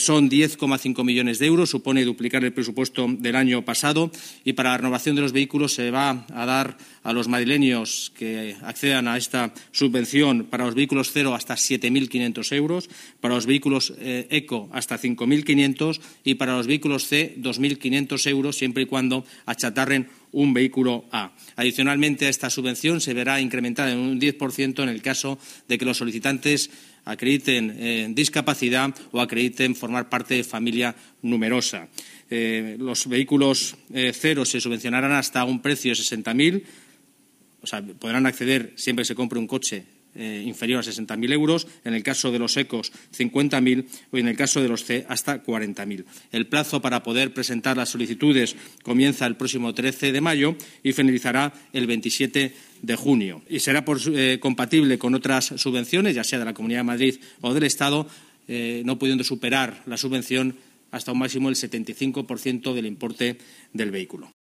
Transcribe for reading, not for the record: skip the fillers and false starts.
son 10,5 millones de euros, supone duplicar el presupuesto del año pasado, y para la renovación de los vehículos se va a dar a los madrileños que accedan a esta subvención para los vehículos cero hasta 7.500 euros, para los vehículos eco hasta 5.500 y para los vehículos C 2.500 euros, siempre y cuando achatarren un vehículo A. Adicionalmente a esta subvención se verá incrementada en un 10% en el caso de que los solicitantes acrediten discapacidad o acrediten formar parte de familia numerosa. Los vehículos cero se subvencionarán hasta un precio de 60.000, o sea, podrán acceder siempre que se compre un coche inferior a 60.000 euros, en el caso de los ecos 50.000 o en el caso de los C hasta 40.000. El plazo para poder presentar las solicitudes comienza el próximo 13 de mayo y finalizará el 27 de junio. Y será compatible con otras subvenciones, ya sea de la Comunidad de Madrid o del Estado, no pudiendo superar la subvención hasta un máximo del 75% del importe del vehículo.